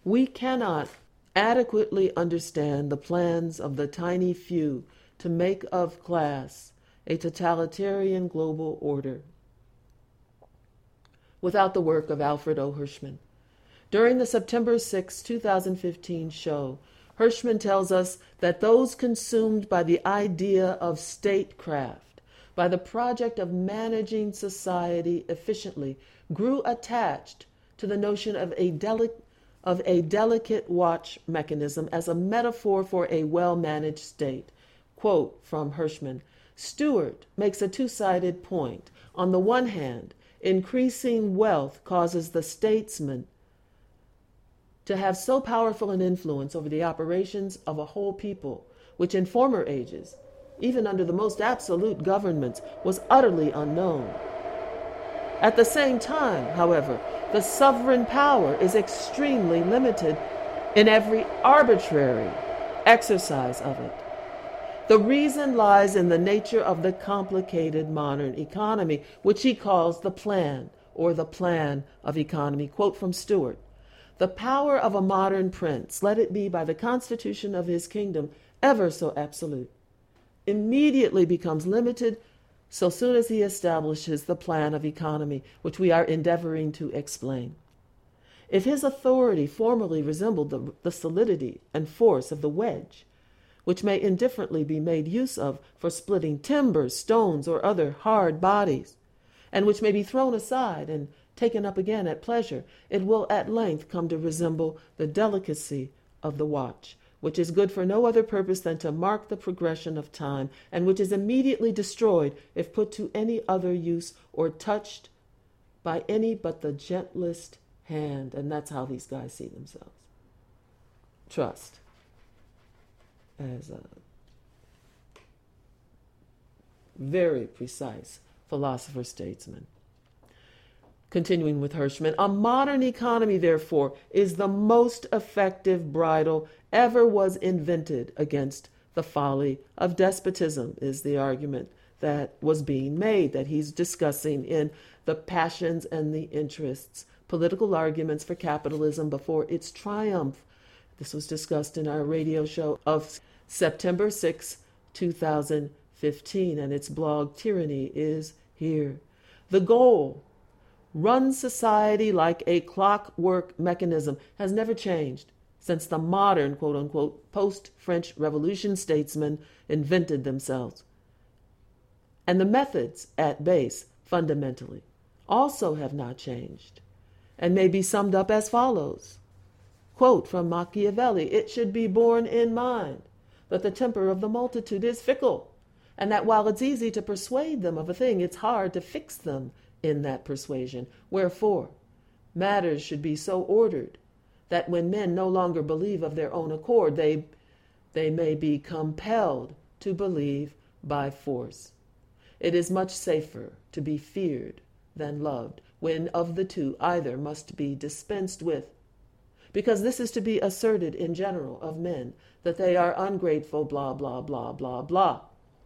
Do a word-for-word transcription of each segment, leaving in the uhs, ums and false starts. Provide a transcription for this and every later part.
We cannot adequately understand the plans of the tiny few to make of class a totalitarian global order without the work of Alfred O. Hirschman. During the September sixth, two thousand fifteen show, Hirschman tells us that those consumed by the idea of statecraft, by the project of managing society efficiently, grew attached to the notion of a, deli- of a delicate watch mechanism as a metaphor for a well-managed state. Quote from Hirschman, Stewart makes a two-sided point. On the one hand, increasing wealth causes the statesman to have so powerful an influence over the operations of a whole people, which in former ages, even under the most absolute governments, was utterly unknown. At the same time, however, the sovereign power is extremely limited in every arbitrary exercise of it. The reason lies in the nature of the complicated modern economy, which he calls the plan, or the plan of economy. Quote from Stewart, the power of a modern prince, let it be by the constitution of his kingdom, ever so absolute, immediately becomes limited so soon as he establishes the plan of economy, which we are endeavoring to explain. If his authority formerly resembled the, the solidity and force of the wedge, which may indifferently be made use of for splitting timber, stones, or other hard bodies, and which may be thrown aside and taken up again at pleasure, it will at length come to resemble the delicacy of the watch, which is good for no other purpose than to mark the progression of time, and which is immediately destroyed if put to any other use or touched by any but the gentlest hand. And that's how these guys see themselves. Trust as a very precise philosopher-statesman. Continuing with Hirschman, a modern economy, therefore, is the most effective bridle ever was invented against the folly of despotism, is the argument that was being made, that he's discussing in The Passions and the Interests, Political Arguments for Capitalism Before Its Triumph. This was discussed in our radio show of September sixth, two thousand fifteen, and its blog, Tyranny is Here. The goal, run society like a clockwork mechanism, has never changed since the modern, quote-unquote, post-French Revolution statesmen invented themselves. And the methods at base, fundamentally, also have not changed, and may be summed up as follows. Quote from Machiavelli, it should be borne in mind that the temper of the multitude is fickle, and that while it's easy to persuade them of a thing, it's hard to fix them in that persuasion. Wherefore, matters should be so ordered that when men no longer believe of their own accord, they, they may be compelled to believe by force. It is much safer to be feared than loved, when of the two either must be dispensed with, because this is to be asserted in general of men, that they are ungrateful, blah, blah, blah, blah, blah.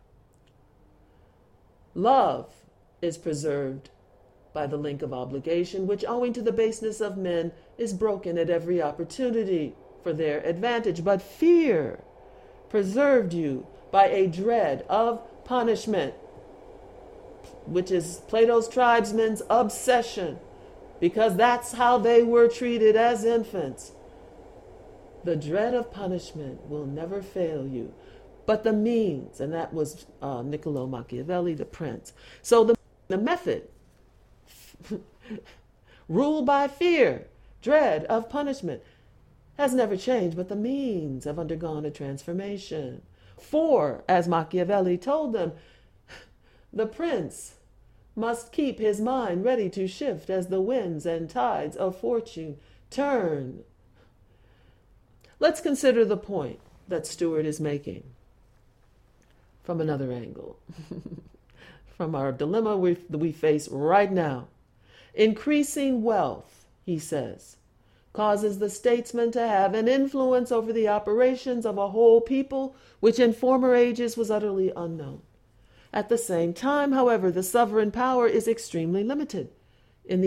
Love is preserved by the link of obligation, which, owing to the baseness of men, is broken at every opportunity for their advantage. But fear preserved you by a dread of punishment, which is Plato's tribesmen's obsession, because that's how they were treated as infants. The dread of punishment will never fail you, but the means, and that was uh, Niccolo Machiavelli, the prince. So the, the method, rule by fear, dread of punishment, has never changed, but the means have undergone a transformation. For, as Machiavelli told them, the prince must keep his mind ready to shift as the winds and tides of fortune turn. Let's consider the point that Stewart is making from another angle, from our dilemma we, we face right now. Increasing wealth, he says, causes the statesman to have an influence over the operations of a whole people, which in former ages was utterly unknown. At the same time, however, the sovereign power is extremely limited in the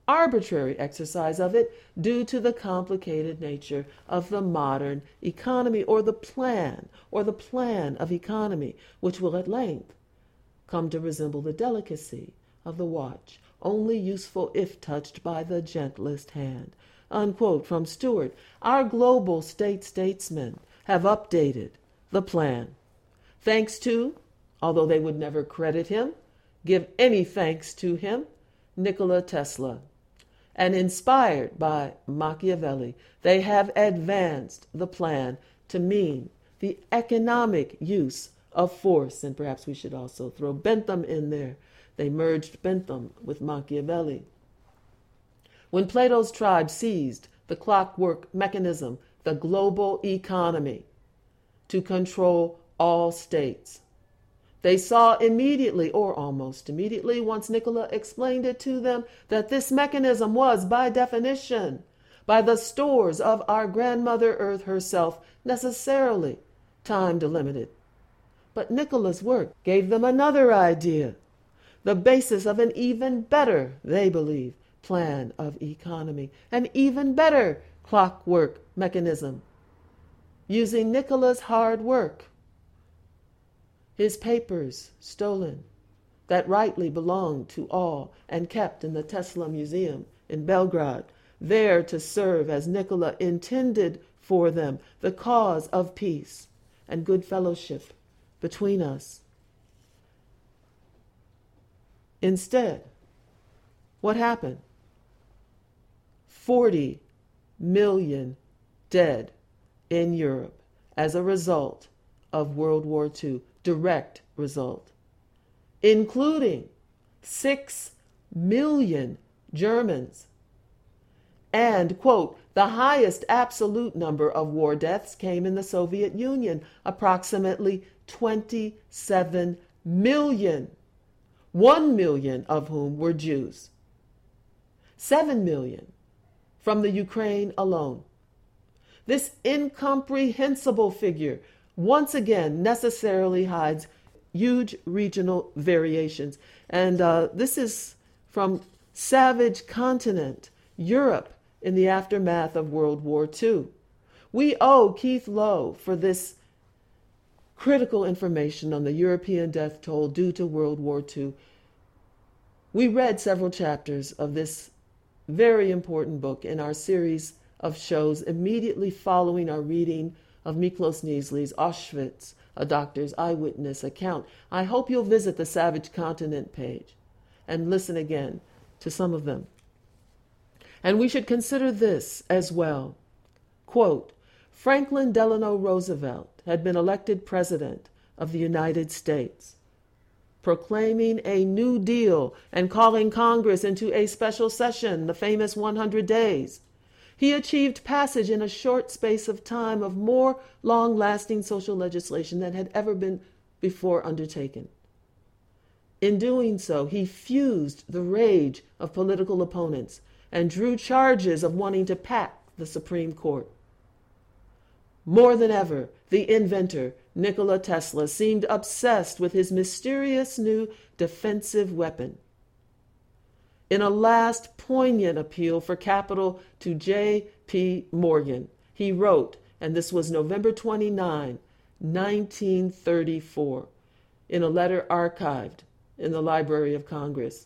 arbitrary exercise of it due to the complicated nature of the modern economy, or the plan, or the plan of economy, which will at length come to resemble the delicacy of the watch, only useful if touched by the gentlest hand. Unquote from Stewart. Our global state statesmen have updated the plan. Thanks to, although they would never credit him, give any thanks to him, Nikola Tesla. And inspired by Machiavelli, they have advanced the plan to mean the economic use of force. And perhaps we should also throw Bentham in there. They merged Bentham with Machiavelli. When Plato's tribe seized the clockwork mechanism, the global economy, to control all states, they saw immediately, or almost immediately, once Nikola explained it to them, that this mechanism was, by definition, by the stores of our grandmother Earth herself, necessarily time-delimited. But Nikola's work gave them another idea, the basis of an even better, they believe, plan of economy, an even better clockwork mechanism, using Nikola's hard work, his papers stolen, that rightly belonged to all and kept in the Tesla Museum in Belgrade, there to serve as Nikola intended for them, the cause of peace and good fellowship between us. Instead, what happened? forty million dead in Europe as a result of World War Two, direct result, including six million Germans. And, quote, the highest absolute number of war deaths came in the Soviet Union, approximately twenty-seven million, one million of whom were Jews, seven million from the Ukraine alone. This incomprehensible figure once again necessarily hides huge regional variations. And uh, this is from Savage Continent, Europe, in the aftermath of World War Two. We owe Keith Lowe for this critical information on the European death toll due to World War Two. We read several chapters of this very important book in our series of shows immediately following our reading of Miklos Niesli's Auschwitz, a doctor's eyewitness account. I hope you'll visit the Savage Continent page and listen again to some of them. And we should consider this as well. Quote, Franklin Delano Roosevelt had been elected president of the United States, proclaiming a New Deal and calling Congress into a special session, the famous one hundred days. He achieved passage in a short space of time of more long-lasting social legislation than had ever been before undertaken. In doing so, he fused the rage of political opponents and drew charges of wanting to pack the Supreme Court. More than ever, the inventor, Nikola Tesla, seemed obsessed with his mysterious new defensive weapon. In a last poignant appeal for capital to J P Morgan, he wrote, and this was November twenty-ninth, nineteen thirty-four, in a letter archived in the Library of Congress.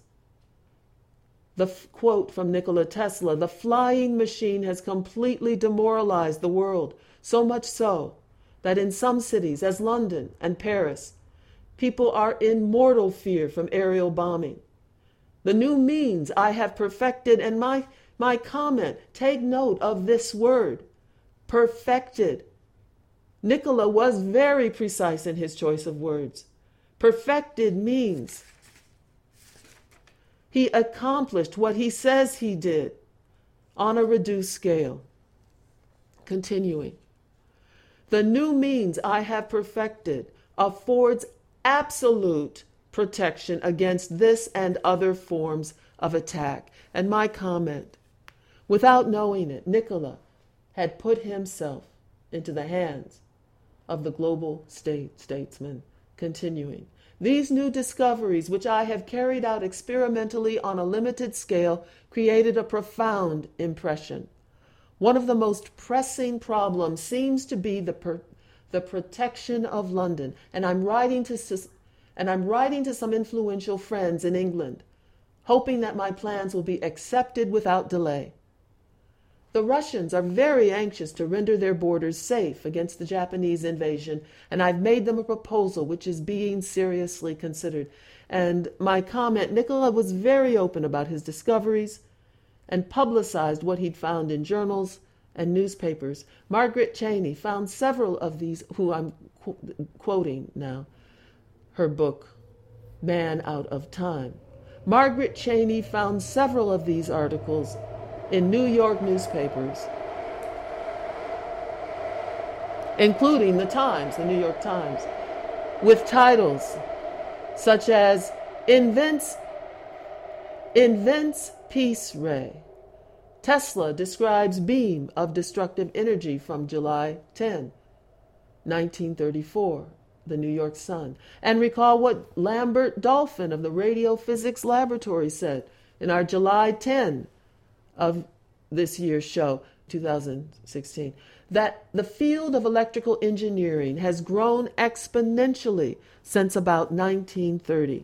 The f- quote from Nikola Tesla, the flying machine has completely demoralized the world, so much so that in some cities, as London and Paris, people are in mortal fear from aerial bombing. The new means I have perfected, and my, my comment, take note of this word, perfected. Nikola was very precise in his choice of words. Perfected means he accomplished what he says he did on a reduced scale. Continuing, the new means I have perfected affords absolute protection against this and other forms of attack. And my comment, without knowing it, Nikola had put himself into the hands of the global state statesman. Continuing, These new discoveries, which I have carried out experimentally on a limited scale, created a profound impression. One of the most pressing problems seems to be the per, the protection of London, and I'm writing to and I'm writing to some influential friends in England, hoping that my plans will be accepted without delay. The Russians are very anxious to render their borders safe against the Japanese invasion, and I've made them a proposal which is being seriously considered. And my comment, Nicola was very open about his discoveries and publicized what he'd found in journals and newspapers. Margaret Cheney found several of these, who I'm qu- quoting now, her book, Man Out of Time. Margaret Cheney found several of these articles in New York newspapers, including the Times, the New York Times, with titles such as Invents, Invents Peace Ray. Tesla describes beam of destructive energy from July tenth, nineteen thirty-four, the New York Sun. And recall what Lambert Dolphin of the Radio Physics Laboratory said in our July tenth of this year's show, two thousand sixteen, that the field of electrical engineering has grown exponentially since about nineteen thirty.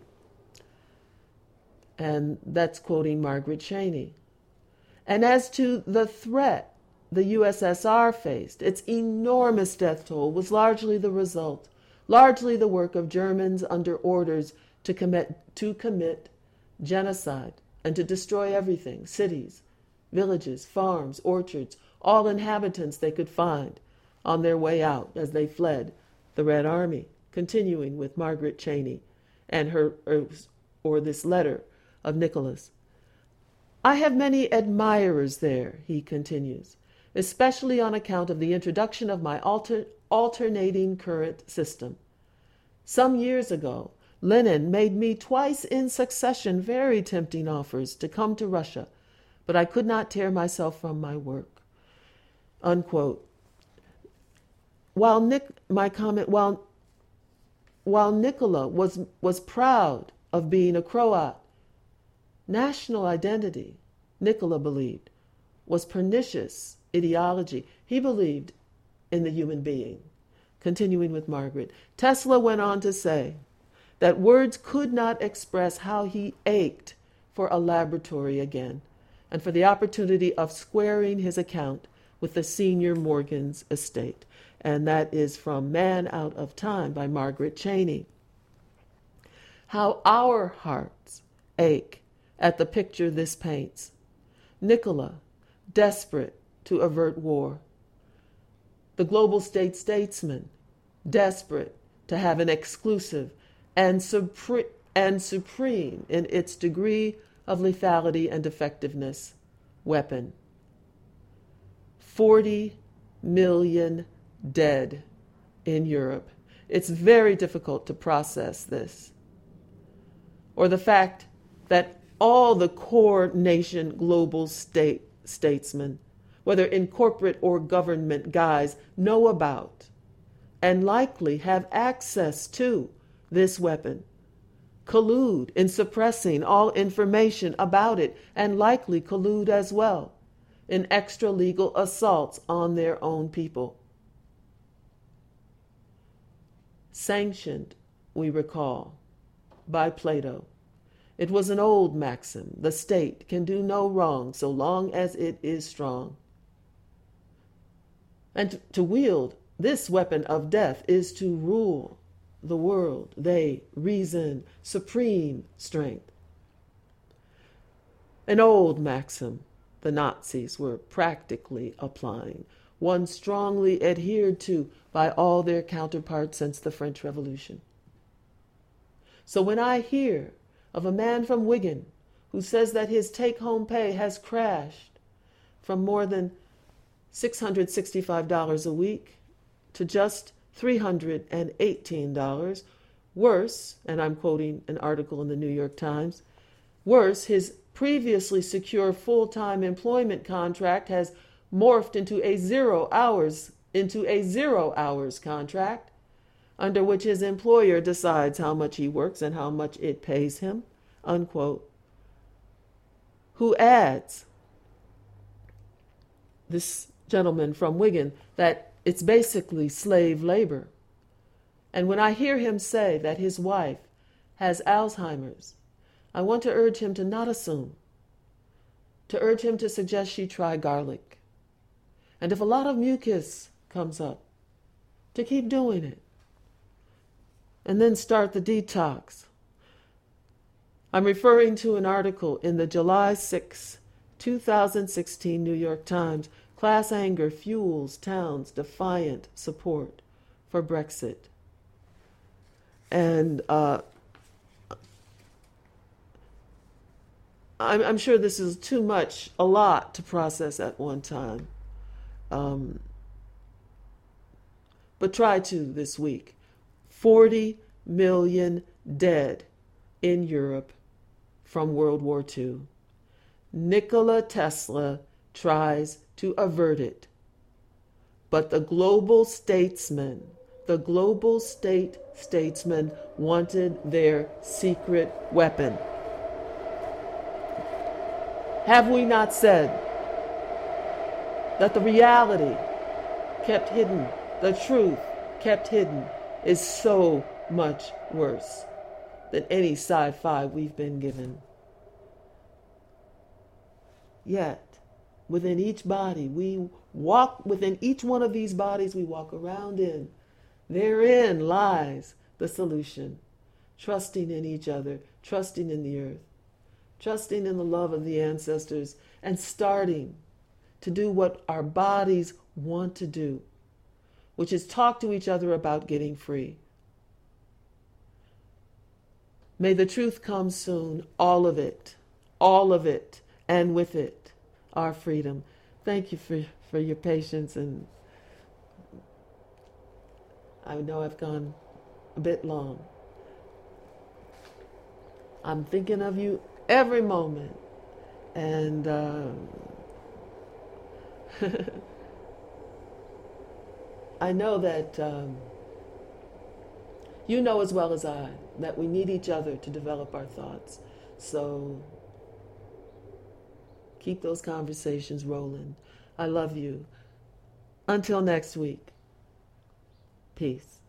And that's quoting Margaret Cheney. And as to the threat the U S S R faced, its enormous death toll was largely the result, largely the work of Germans under orders to commit, to commit genocide and to destroy everything, cities, villages, farms, orchards, all inhabitants they could find on their way out as they fled the Red Army. Continuing with Margaret Cheney and her, or, or this letter of Nicholas. I have many admirers there, he continues, especially on account of the introduction of my alter, alternating current system. Some years ago, Lenin made me twice in succession very tempting offers to come to Russia, but I could not tear myself from my work. Unquote. While Nick, my comment, while while Nicola was was proud of being a Croat, national identity, Nicola believed, was pernicious ideology. He believed in the human being. Continuing with Margaret, Tesla went on to say that words could not express how he ached for a laboratory again, and for the opportunity of squaring his account with the senior Morgan's estate. And that is from Man Out of Time by Margaret Cheney. How our hearts ache at the picture this paints. Nicola, desperate to avert war. The global state statesman, desperate to have an exclusive and, supre- and supreme in its degree of lethality and effectiveness weapon. forty million dead in Europe. It's very difficult to process this. Or the fact that all the core nation global state statesmen, whether in corporate or government guise, know about and likely have access to this weapon, collude in suppressing all information about it, and likely collude as well in extra-legal assaults on their own people. Sanctioned, we recall, by Plato. It was an old maxim, the state can do no wrong so long as it is strong. And to wield this weapon of death is to rule the world. They reason supreme strength. An old maxim the Nazis were practically applying, one strongly adhered to by all their counterparts since the French Revolution. So when I hear of a man from Wigan who says that his take-home pay has crashed from more than six hundred sixty-five dollars a week to just three hundred eighteen dollars, worse, and I'm quoting an article in the New York Times, worse, his previously secure full-time employment contract has morphed into a zero hours into a zero hours contract. under which his employer decides how much he works and how much it pays him, unquote, who adds, this gentleman from Wigan, that it's basically slave labor. And when I hear him say that his wife has Alzheimer's, I want to urge him to not assume, to urge him to suggest she try garlic. And if a lot of mucus comes up, to keep doing it. And then start the detox. I'm referring to an article in the July sixth, two thousand sixteen New York Times. Class anger fuels towns' defiant support for Brexit. And uh, I'm, I'm sure this is too much, a lot to process at one time. Um, but try to this week. forty million dead in Europe from World War Two. Nikola Tesla tries to avert it. But the global statesmen, the global state statesmen wanted their secret weapon. Have we not said that the reality kept hidden, the truth kept hidden, is so much worse than any sci-fi we've been given? Yet, within each body, we walk, within each one of these bodies we walk around in, therein lies the solution. Trusting in each other, trusting in the earth, trusting in the love of the ancestors, and starting to do what our bodies want to do, which is talk to each other about getting free. May the truth come soon, all of it, all of it, and with it, our freedom. Thank you for, for your patience, and I know I've gone a bit long. I'm thinking of you every moment, and uh, I know that um, you know as well as I that we need each other to develop our thoughts. So keep those conversations rolling. I love you. Until next week, peace.